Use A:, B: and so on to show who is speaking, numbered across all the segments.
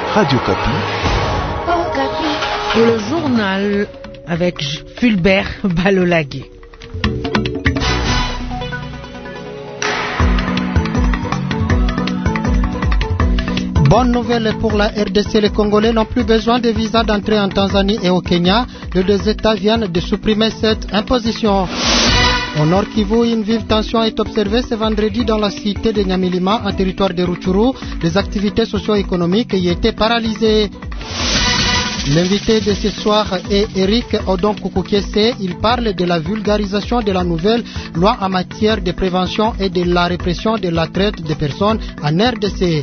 A: Radio Kapi.
B: Pour le journal avec Fulbert Balolagui.
C: Bonne nouvelle pour la RDC, les Congolais n'ont plus besoin de visa d'entrée en Tanzanie et au Kenya. Les deux États viennent de supprimer cette imposition. Au Nord Kivu, une vive tension est observée ce vendredi dans la cité de Nyamilima, en territoire de Rutshuru. Les activités socio-économiques y étaient paralysées. L'invité de ce soir est Eric Odon Koukoukiese. Il parle de la vulgarisation de la nouvelle loi en matière de prévention et de la répression de la traite des personnes en RDC.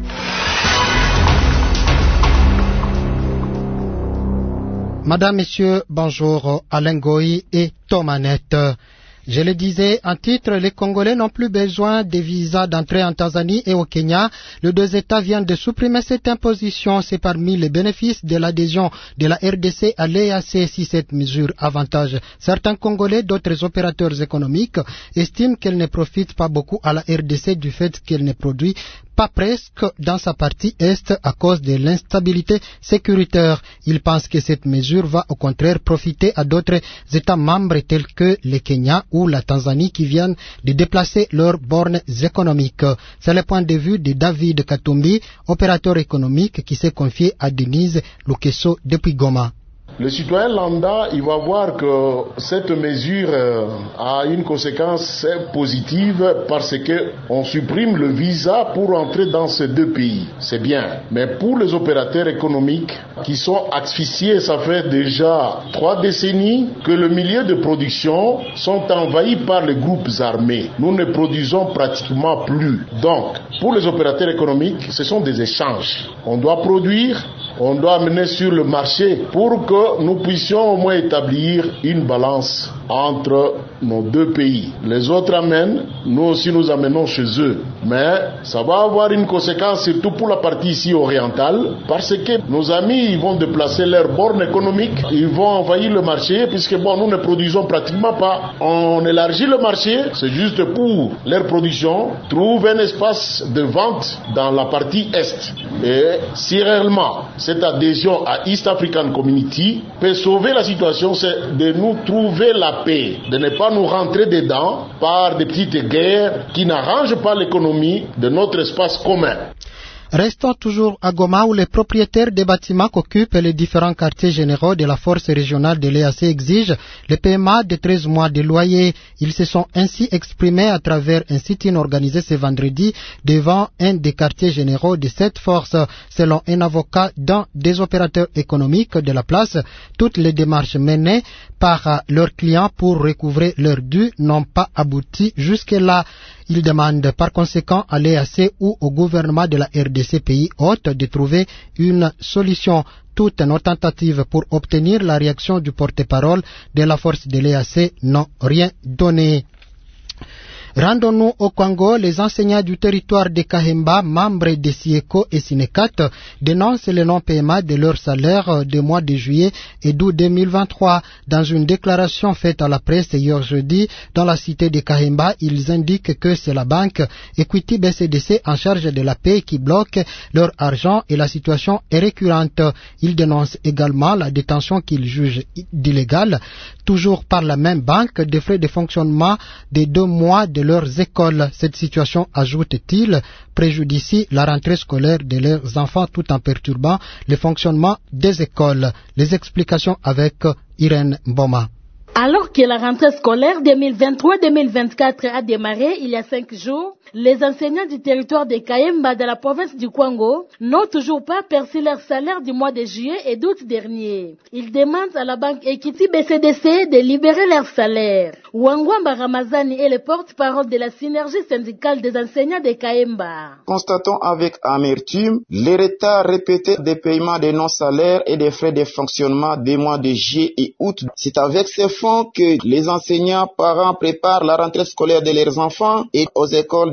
C: Madame, Messieurs, bonjour, Alain Goï et Thomanette. Je le disais en titre, les Congolais n'ont plus besoin de visa d'entrée en Tanzanie et au Kenya. Les deux États viennent de supprimer cette imposition. C'est parmi les bénéfices de l'adhésion de la RDC à l'EAC. Si cette mesure avantage certains Congolais, d'autres opérateurs économiques estiment qu'elle ne profite pas beaucoup à la RDC du fait qu'elle ne produit pas presque dans sa partie est à cause de l'instabilité sécuritaire. Ils pensent que cette mesure va au contraire profiter à d'autres États membres tels que le Kenya ou la Tanzanie qui viennent de déplacer leurs bornes économiques. C'est le point de vue de David Katumbi, opérateur économique qui s'est confié à Denise Lukeso depuis Goma.
D: Le citoyen lambda, il va voir que cette mesure a une conséquence positive parce que on supprime le visa pour entrer dans ces deux pays. C'est bien. Mais pour les opérateurs économiques qui sont asphyxiés, ça fait déjà 3 décennies que le milieu de production sont envahis par les groupes armés. Nous ne produisons pratiquement plus. Donc, pour les opérateurs économiques, ce sont des échanges. On doit produire, on doit amener sur le marché pour que nous puissions au moins établir une balance entre nos deux pays. Les autres amènent, nous aussi nous amenons chez eux. Mais ça va avoir une conséquence surtout pour la partie ici orientale parce que nos amis ils vont déplacer leurs bornes économiques, ils vont envahir le marché puisque nous ne produisons pratiquement pas. On élargit le marché, c'est juste pour leur production, trouve un espace de vente dans la partie est. Et si réellement cette adhésion à East African Community peut sauver la situation, c'est de nous trouver la paix, de ne pas nous rentrer dedans par des petites guerres qui n'arrangent pas l'économie de notre espace commun.
C: Restons toujours à Goma où les propriétaires des bâtiments qu'occupent les différents quartiers généraux de la force régionale de l'EAC exigent le paiement de 13 mois de loyer. Ils se sont ainsi exprimés à travers un sit-in organisé ce vendredi devant un des quartiers généraux de cette force. Selon un avocat d'un des opérateurs économiques de la place, toutes les démarches menées par leurs clients pour recouvrer leurs dûs n'ont pas abouti jusque-là. Il demande par conséquent à l'EAC ou au gouvernement de la RDC pays hôte de trouver une solution. Toutes nos tentatives pour obtenir la réaction du porte-parole de la force de l'EAC n'ont rien donné. Rendons-nous au Congo. Les enseignants du territoire de Kahemba, membres de SIECO et SINECAT, dénoncent le non-paiement de leur salaire des mois de juillet et d'août 2023. Dans une déclaration faite à la presse hier jeudi dans la cité de Kahemba, ils indiquent que c'est la banque Equity BCDC en charge de la paie qui bloque leur argent et la situation est récurrente. Ils dénoncent également la détention qu'ils jugent illégale, toujours par la même banque, des frais de fonctionnement de 2 mois de leurs écoles. Cette situation, ajoute-t-il, préjudicie la rentrée scolaire de leurs enfants tout en perturbant le fonctionnement des écoles. Les explications avec Irène Mboma.
E: Alors que la rentrée scolaire 2023-2024 a démarré il y a 5 jours, les enseignants du territoire de Kahemba de la province du Kwango n'ont toujours pas perçu leur salaire du mois de juillet et d'août dernier. Ils demandent à la banque Equity BCDC de libérer leur salaire. Wangwamba Ramazani est le porte-parole de la synergie syndicale des enseignants de Kahemba.
F: Constatons avec amertume les retards répétés des paiements des non-salaires et des frais de fonctionnement des mois de juillet et août. C'est avec ces fonds que les enseignants parents préparent la rentrée scolaire de leurs enfants et aux écoles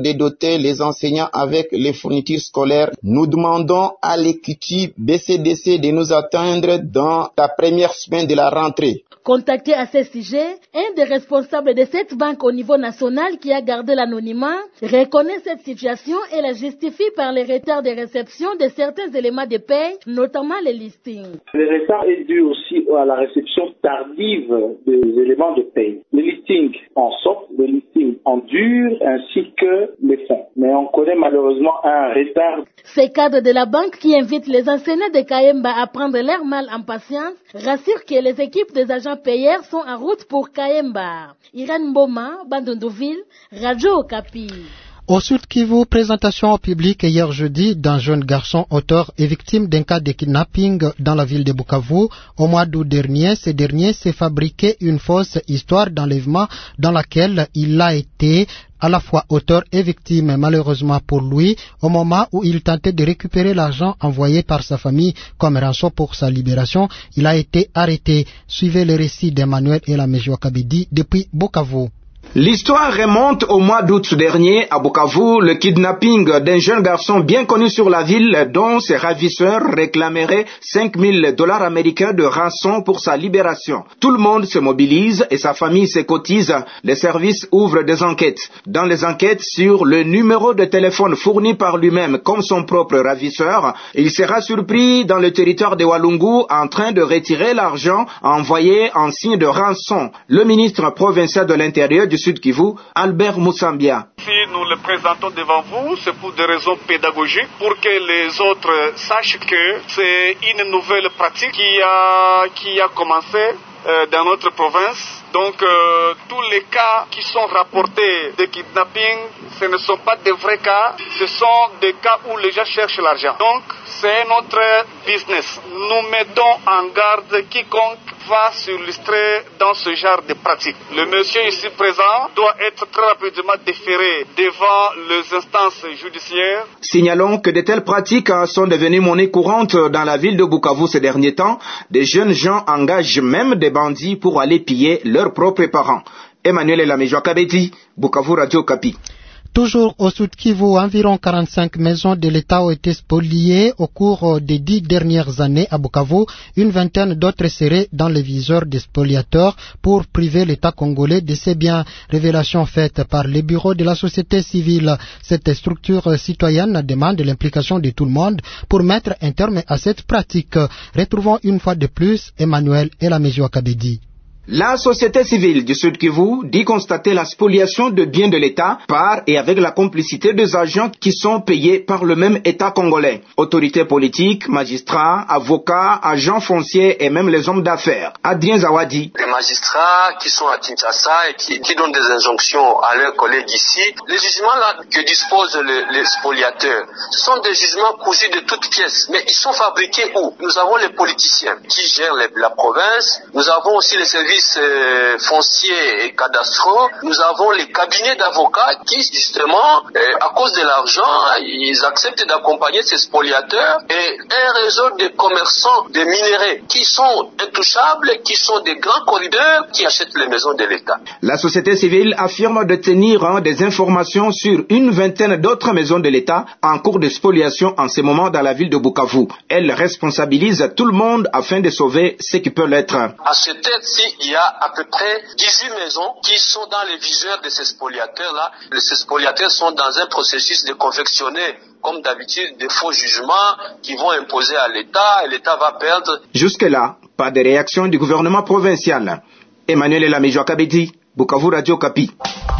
F: de doter les enseignants avec les fournitures scolaires. Nous demandons à l'EQT BCDC de nous atteindre dans la première semaine de la rentrée.
E: Contacté à ce sujet, un des responsables de cette banque au niveau national qui a gardé l'anonymat reconnaît cette situation et la justifie par les retards de réception de certains éléments de paie, notamment les listings.
A: Le retard est dû aussi à la réception tardive des éléments de paie. Les listings en soft, les listings en dur, ainsi que les fonds. Mais on connaît malheureusement un retard.
E: Ces cadres de la banque qui invitent les enseignants de Kayemba à prendre leur mal en patience rassurent que les équipes des agents payeurs sont en route pour Kayemba. Irène Mboma, Bandondoville, Radio Okapi.
C: Au Sud Kivu, présentation au public hier jeudi d'un jeune garçon auteur et victime d'un cas de kidnapping dans la ville de Bukavu. Au mois d'août dernier, ce dernier s'est fabriqué une fausse histoire d'enlèvement dans laquelle il a été à la fois auteur et victime. Malheureusement pour lui, au moment où il tentait de récupérer l'argent envoyé par sa famille comme rançon pour sa libération, il a été arrêté. Suivez le récit d'Emmanuel et la Mejo Kabedi depuis Bukavu.
G: L'histoire remonte au mois d'août dernier à Bukavu, le kidnapping d'un jeune garçon bien connu sur la ville dont ses ravisseurs réclameraient $5,000 américains de rançon pour sa libération. Tout le monde se mobilise et sa famille se cotise. Les services ouvrent des enquêtes. Dans les enquêtes sur le numéro de téléphone fourni par lui-même comme son propre ravisseur, il sera surpris dans le territoire de Walungu en train de retirer l'argent envoyé en signe de rançon. Le ministre provincial de l'Intérieur du Sud Kivu, Albert Moussambia.
H: Si nous le présentons devant vous, c'est pour des raisons pédagogiques, pour que les autres sachent que c'est une nouvelle pratique qui a commencé dans notre province. Donc tous les cas qui sont rapportés de kidnapping, ce ne sont pas des vrais cas, ce sont des cas où les gens cherchent l'argent. Donc c'est notre business. Nous mettons en garde quiconque va s'illustrer dans ce genre de pratique. Le monsieur ici présent doit être très rapidement déféré devant les instances judiciaires.
G: Signalons que de telles pratiques sont devenues monnaie courante dans la ville de Bukavu ces derniers temps. Des jeunes gens engagent même des bandits pour aller piller leurs propres parents. Emmanuel Lamejo Kabedi, Bukavu, Radio Okapi.
C: Toujours au Sud Kivu, environ 45 maisons de l'État ont été spoliées au cours des 10 dernières années à Bukavu. Une vingtaine d'autres seraient dans les viseurs des spoliateurs pour priver l'État congolais de ses biens. Révélation faite par les bureaux de la société civile. Cette structure citoyenne demande l'implication de tout le monde pour mettre un terme à cette pratique. Retrouvons une fois de plus Emmanuel et la Mejo Kabedi.
G: La société civile du Sud Kivu dit constater la spoliation de biens de l'État par et avec la complicité des agents qui sont payés par le même État congolais. Autorités politiques, magistrats, avocats, agents fonciers et même les hommes d'affaires. Adrien Zawadi.
I: Les magistrats qui sont à Kinshasa et qui donnent des injonctions à leurs collègues ici, les jugements là que disposent les spoliateurs, ce sont des jugements cousus de toutes pièces. Mais ils sont fabriqués où? Nous avons les politiciens qui gèrent la province, nous avons aussi les services fonciers et cadastraux, nous avons les cabinets d'avocats qui justement, à cause de l'argent, ils acceptent d'accompagner ces spoliateurs, et un réseau de commerçants de minerais qui sont intouchables, qui sont des grands corridors qui achètent les maisons de l'État.
G: La société civile affirme détenir des informations sur une vingtaine d'autres maisons de l'État en cours de spoliation en ce moment dans la ville de Bukavu. Elle responsabilise tout le monde afin de sauver ce qui peut l'être.
I: À ce tête-ci, il y a à peu près 18 maisons qui sont dans les viseurs de ces spoliateurs-là. Ces spoliateurs sont dans un processus de confectionner, comme d'habitude, des faux jugements qui vont imposer à l'État et l'État va perdre.
G: Jusque-là, pas de réaction du gouvernement provincial. Emmanuel Lamejo Kabedi, Bukavu, Radio Okapi.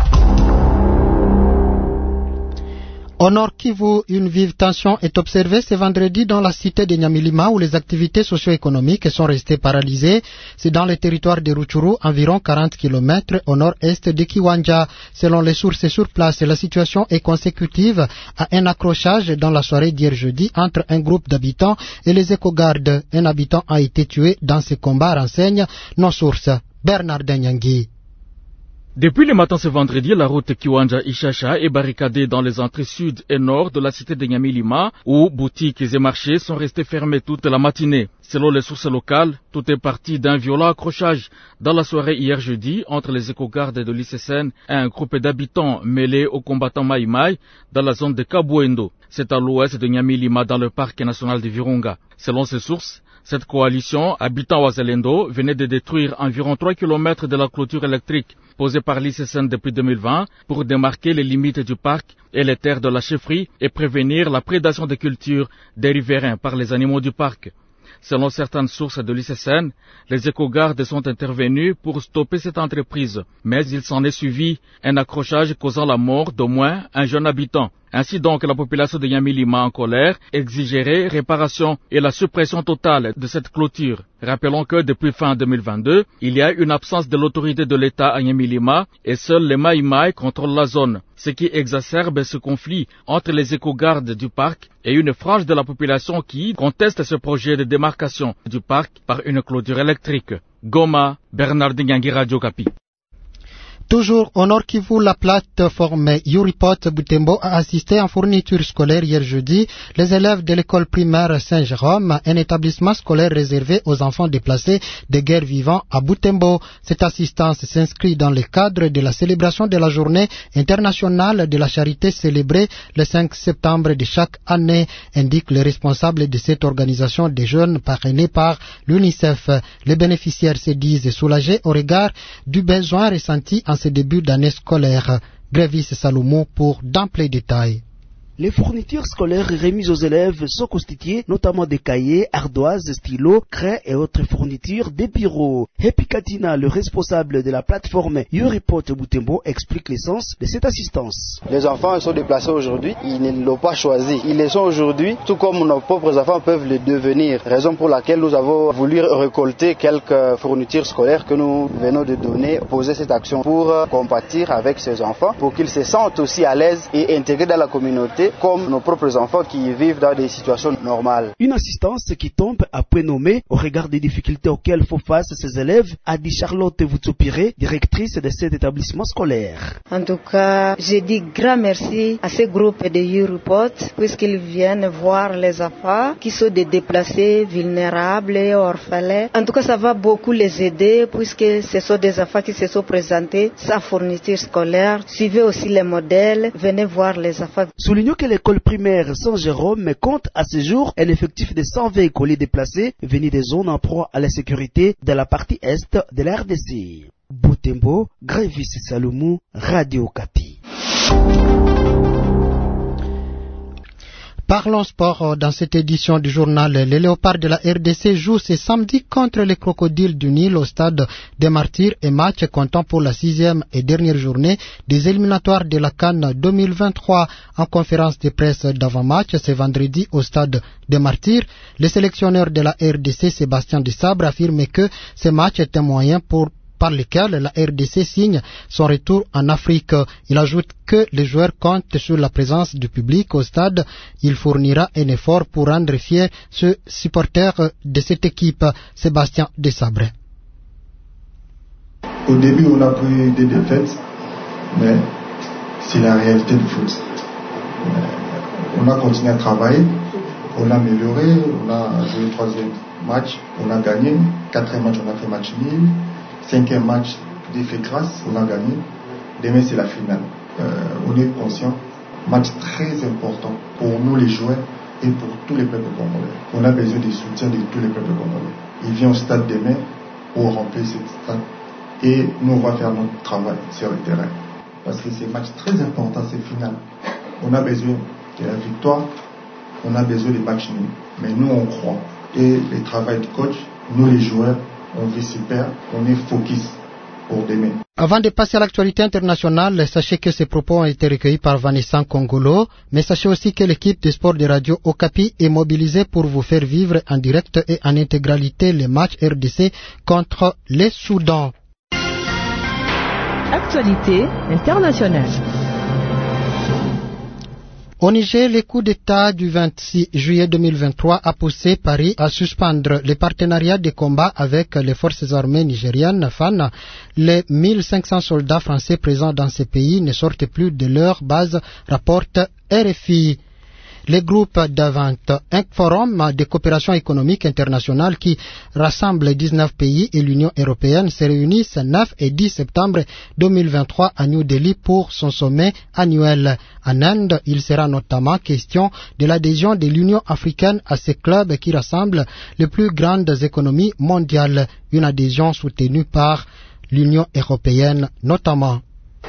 C: Au Nord Kivu, une vive tension est observée ce vendredi dans la cité de Nyamilima où les activités socio-économiques sont restées paralysées. C'est dans le territoire de Rutshuru, environ 40 km au nord-est de Kiwanja. Selon les sources sur place, la situation est consécutive à un accrochage dans la soirée d'hier jeudi entre un groupe d'habitants et les éco-gardes. Un habitant a été tué dans ce combat, renseignent nos sources. Bernard Danyangui.
J: Depuis le matin ce vendredi, la route Kiwanja-Ishasha est barricadée dans les entrées sud et nord de la cité de Nyamilima, où boutiques et marchés sont restés fermés toute la matinée. Selon les sources locales, tout est parti d'un violent accrochage dans la soirée hier jeudi entre les éco-gardes de l'ICSN et un groupe d'habitants mêlés aux combattants Maïmaï dans la zone de Kabuendo. C'est à l'ouest de Nyamilima dans le parc national de Virunga. Selon ces sources, cette coalition, habitant Wazalendo, venait de détruire environ 3 km de la clôture électrique posée par l'ICSN depuis 2020 pour démarquer les limites du parc et les terres de la chefferie et prévenir la prédation des cultures des riverains par les animaux du parc. Selon certaines sources de l'ICSN, les éco-gardes sont intervenus pour stopper cette entreprise, mais il s'en est suivi un accrochage causant la mort d'au moins un jeune habitant. Ainsi donc, la population de Nyamilima en colère exigerait réparation et la suppression totale de cette clôture. Rappelons que depuis fin 2022, il y a une absence de l'autorité de l'État à Nyamilima et seuls les Maïmaï contrôlent la zone, ce qui exacerbe ce conflit entre les éco-gardes du parc et une frange de la population qui conteste ce projet de démarcation du parc par une clôture électrique. Goma, Bernardin Yangi, Radio Kapi.
C: Toujours au Nord Kivu, la plateforme YouReport Butembo a assisté en fourniture scolaire hier jeudi les élèves de l'école primaire Saint-Jérôme, un établissement scolaire réservé aux enfants déplacés de guerre vivant à Butembo. Cette assistance s'inscrit dans le cadre de la célébration de la journée internationale de la charité célébrée le 5 septembre de chaque année, indique le responsable de cette organisation des jeunes parrainée par l'UNICEF. Les bénéficiaires se disent soulagés au regard du besoin ressenti en ce début d'année scolaire. Grévis Salomon pour d'amples détails.
K: Les fournitures scolaires remises aux élèves sont constituées notamment de cahiers, ardoises, stylos, craies et autres fournitures des bureaux. Happy Katina, le responsable de la plateforme YouReport Butembo, explique l'essence de cette assistance.
L: Les enfants sont déplacés aujourd'hui, ils ne l'ont pas choisi. Ils le sont aujourd'hui, tout comme nos propres enfants peuvent le devenir. Raison pour laquelle nous avons voulu récolter quelques fournitures scolaires que nous venons de donner, poser cette action pour compatir avec ces enfants, pour qu'ils se sentent aussi à l'aise et intégrés dans la communauté, comme nos propres enfants qui vivent dans des situations normales.
K: Une assistance qui tombe à point nommé au regard des difficultés auxquelles font face ces élèves, a dit Charlotte Voutsopiré, directrice de cet établissement scolaire.
M: En tout cas, je dis grand merci à ce groupe de YouReport, puisqu'ils viennent voir les enfants qui sont des déplacés, vulnérables, orphelins. En tout cas, ça va beaucoup les aider, puisque ce sont des enfants qui se sont présentés sans fourniture scolaire. Suivez aussi les modèles, venez voir les enfants.
K: Soulignons que l'école primaire Saint-Jérôme compte à ce jour un effectif de 120 écoliers déplacés venus des zones en proie à l'insécurité de la partie est de la RDC. Butembo, Grévis Salomon, Radio Kapi.
C: Parlons sport dans cette édition du journal. Les Léopards de la RDC jouent ce samedi contre les Crocodiles du Nil au stade des Martyrs et match comptant pour la 6e et dernière journée des éliminatoires de la CAN 2023. En conférence de presse d'avant-match ce vendredi au stade des Martyrs, le sélectionneur de la RDC Sébastien Desabre affirme que ce match est un moyen par lequel la RDC signe son retour en Afrique. Il ajoute que les joueurs comptent sur la présence du public au stade. Il fournira un effort pour rendre fiers ce supporter de cette équipe, Sébastien Desabre.
N: Au début, on a pris des défaites, mais c'est la réalité du foot. On a continué à travailler, on a amélioré, on a joué le 3e match, on a gagné, 4e match, on a fait match nul. 5e match, Dieu fait grâce, on a gagné. Demain, c'est la finale. On est conscient. Match très important pour nous, les joueurs, et pour tous les peuples congolais. On a besoin du soutien de tous les peuples congolais. Il vient au stade demain pour remplir ce stade. Et nous, on va faire notre travail sur le terrain. Parce que c'est un match très important, c'est final. On a besoin de la victoire, on a besoin des matchs nuls. Mais nous, on croit. Et le travail du coach, nous, les joueurs, on vit super, on est focus pour demain.
C: Avant de passer à l'actualité internationale, sachez que ces propos ont été recueillis par Vanessa Congolo, mais sachez aussi que l'équipe de sport de Radio Okapi est mobilisée pour vous faire vivre en direct et en intégralité les matchs RDC contre les Soudan.
B: Actualité internationale.
C: Au Niger, le coup d'État du 26 juillet 2023 a poussé Paris à suspendre les partenariats de combat avec les forces armées nigériennes FAN. Les 1500 soldats français présents dans ces pays ne sortent plus de leur base, rapporte RFI. Les groupes d'Avante, un forum de coopération économique internationale qui rassemble 19 pays et l'Union européenne, se réunissent 9 et 10 septembre 2023 à New Delhi pour son sommet annuel. En Inde, il sera notamment question de l'adhésion de l'Union africaine à ce club qui rassemble les plus grandes économies mondiales, une adhésion soutenue par l'Union européenne notamment.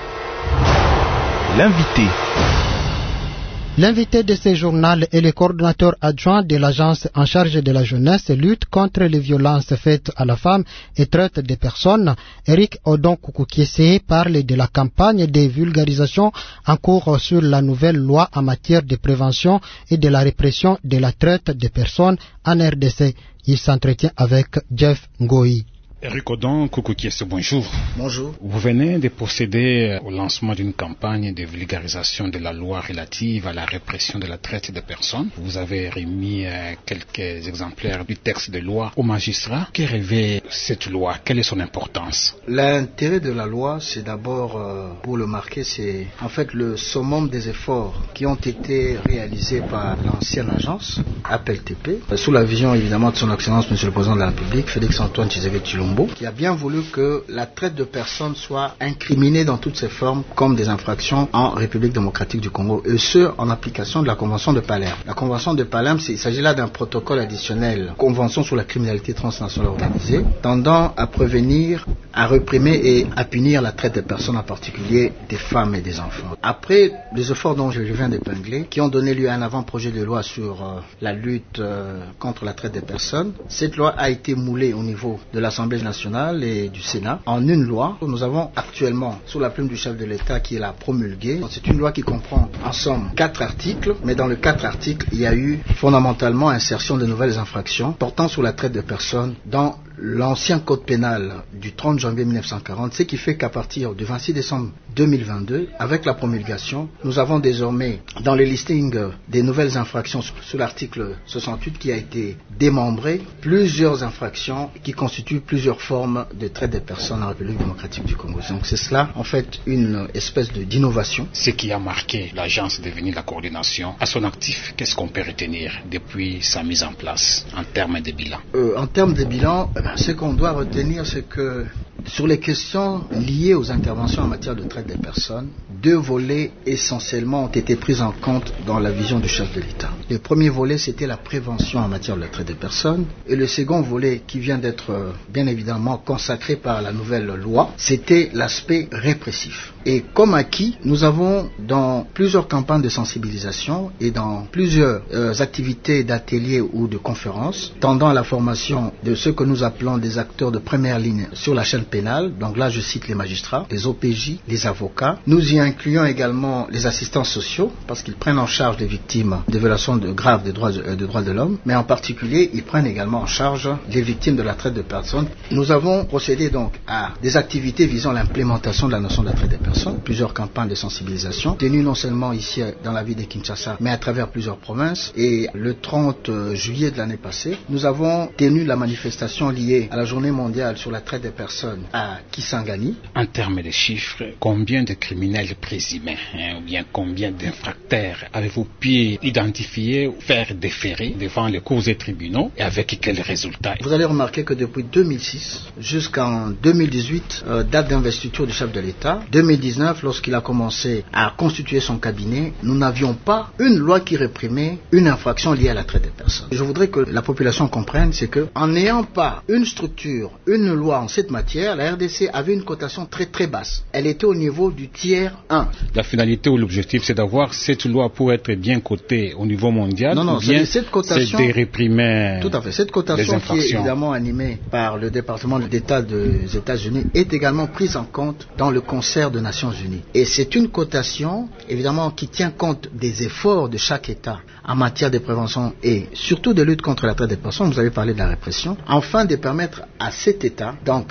C: L'invité de ce journal est le coordonnateur adjoint de l'agence en charge de la jeunesse et lutte contre les violences faites à la femme et traite des personnes. Eric Odon-Koukoukiese parle de la campagne de vulgarisation en cours sur la nouvelle loi en matière de prévention et de la répression de la traite des personnes en RDC. Il s'entretient avec Jeff Ngoyi.
O: Eric Odon-Koukoukiese, bonjour.
P: Bonjour.
O: Vous venez de procéder au lancement d'une campagne de vulgarisation de la loi relative à la répression de la traite des personnes. Vous avez remis quelques exemplaires du texte de loi aux magistrats. Que revêt cette loi? Quelle est son importance?
P: L'intérêt de la loi, c'est d'abord, pour le marquer, c'est en fait le summum des efforts qui ont été réalisés par l'ancienne agence, APLTP, sous la vision évidemment de son Excellence Monsieur le Président de la République, Félix-Antoine Tshisekedi-Tshilombo, qui a bien voulu que la traite de personnes soit incriminée dans toutes ses formes comme des infractions en République démocratique du Congo, et ce, en application de la Convention de Palerme. La Convention de Palerme, il s'agit là d'un protocole additionnel, Convention sur la criminalité transnationale organisée, tendant à prévenir, à réprimer et à punir la traite des personnes, en particulier des femmes et des enfants. Après les efforts dont je viens d'épingler, qui ont donné lieu à un avant-projet de loi sur la lutte contre la traite des personnes, cette loi a été moulée au niveau de l'Assemblée nationale et du Sénat en une loi. Nous avons actuellement, sous la plume du chef de l'État, qui l'a promulguée. C'est une loi qui comprend en somme 4 articles, mais dans les 4 articles, il y a eu fondamentalement insertion de nouvelles infractions portant sur la traite de personnes dans l'ancien code pénal du 30 janvier 1940, ce qui fait qu'à partir du 26 décembre 2022, avec la promulgation, nous avons désormais dans le listing des nouvelles infractions sous l'article 68 qui a été démembré, plusieurs infractions qui constituent plusieurs formes de traite des personnes en République démocratique du Congo. Donc c'est cela, en fait, une espèce d'innovation.
O: Ce qui a marqué l'agence devenue la coordination à son actif, qu'est-ce qu'on peut retenir depuis sa mise en place en termes de bilan?
P: En termes de bilan, ce qu'on doit retenir, c'est que sur les questions liées aux interventions en matière de traite des personnes, 2 volets essentiellement ont été pris en compte dans la vision du chef de l'État. Le premier volet, c'était la prévention en matière de traite des personnes, et le second volet, qui vient d'être bien évidemment consacré par la nouvelle loi, c'était l'aspect répressif. Et comme acquis, nous avons dans plusieurs campagnes de sensibilisation et dans plusieurs activités d'ateliers ou de conférences tendant à la formation de ce que nous appelons des acteurs de première ligne sur la chaîne pénale. Donc là, je cite les magistrats, les OPJ, les avocats. Nous y incluons également les assistants sociaux parce qu'ils prennent en charge les victimes de violations graves des droits de l'homme, mais en particulier, ils prennent également en charge les victimes de la traite de personnes. Nous avons procédé donc à des activités visant l'implémentation de la notion de la traite des personnes, plusieurs campagnes de sensibilisation tenues non seulement ici dans la ville de Kinshasa, mais à travers plusieurs provinces. Et le 30 juillet de l'année passée, nous avons tenu la manifestation liée à la journée mondiale sur la traite des personnes à Kisangani.
O: En termes de chiffres, combien de criminels présumés ou bien combien d'infracteurs avez-vous pu identifier ou faire déférer devant les cours et tribunaux, et avec quels résultats?
P: Vous allez remarquer que depuis 2006 jusqu'en 2018, date d'investiture du chef de l'État, 2019, lorsqu'il a commencé à constituer son cabinet, nous n'avions pas une loi qui réprimait une infraction liée à la traite des personnes. Je voudrais que la population comprenne, c'est que en n'ayant pas une structure, une loi en cette matière, la RDC avait une cotation très très basse. Elle était au niveau du tiers 1.
O: La finalité ou l'objectif, c'est d'avoir cette loi pour être bien cotée au niveau mondial?
P: Non,
O: ou bien
P: cette cotation,
O: c'est de réprimer.
P: Tout à fait. Cette cotation qui est évidemment animée par le département d'État des États-Unis est également prise en compte dans le concert de Nations Unies. Et c'est une cotation évidemment qui tient compte des efforts de chaque État en matière de prévention et surtout de lutte contre la traite des personnes. Vous avez parlé de la répression, afin de permettre à cet État d'entrer en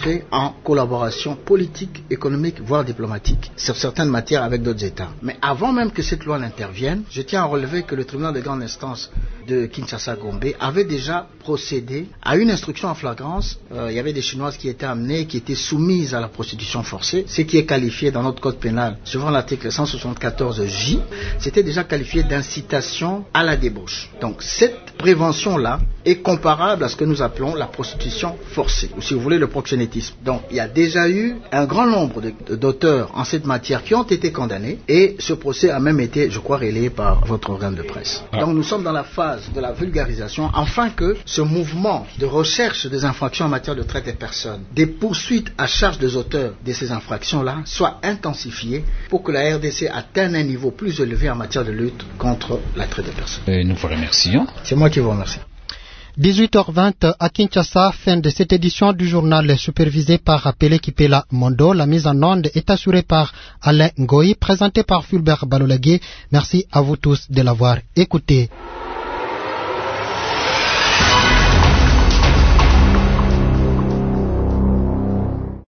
P: en collaboration politique, économique, voire diplomatique sur certaines matières avec d'autres États. Mais avant même que cette loi n'intervienne, je tiens à relever que le tribunal de grande instance de Kinshasa-Gombe avait déjà procédé à une instruction en flagrance. Il y avait des Chinoises qui étaient amenées, qui étaient soumises à la prostitution forcée, ce qui est qualifié dans notre code pénal, suivant l'article 174J, c'était déjà qualifié d'incitation à la débauche. Donc cette prévention-là est comparable à ce que nous appelons la prostitution forcée, ou si vous voulez le proxénétisme. Donc il y a déjà eu un grand nombre d'auteurs en cette matière qui ont été condamnés, et ce procès a même été, je crois, relayé par votre organe de presse. Donc nous sommes dans la phase de la vulgarisation, afin que ce mouvement de recherche des infractions en matière de traite des personnes, des poursuites à charge des auteurs de ces infractions-là, soit intensifié pour que la RDC atteigne un niveau plus élevé en matière de lutte contre la traite des personnes.
O: Nous vous remercions.
P: C'est moi qui vous remercie.
C: 18h20 à Kinshasa, fin de cette édition du journal supervisé par Pelé Kipela Mondo. La mise en onde est assurée par Alain Ngoï, présentée par Fulbert Balolagé. Merci à vous tous de l'avoir écouté.